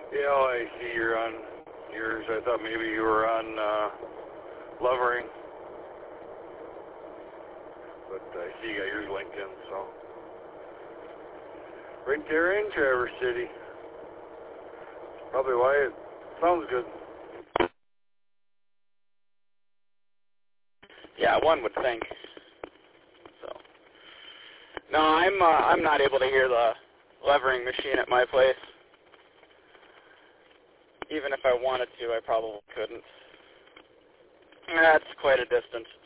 Yeah, I see you're on yours. I thought maybe you were on Lovering. But I see you got yours linked in, so. Right there in Traverse City. Probably why it sounds good. Yeah, one would think. So. No, I'm not able to hear the levering machine at my place. Even if I wanted to, I probably couldn't. That's quite a distance.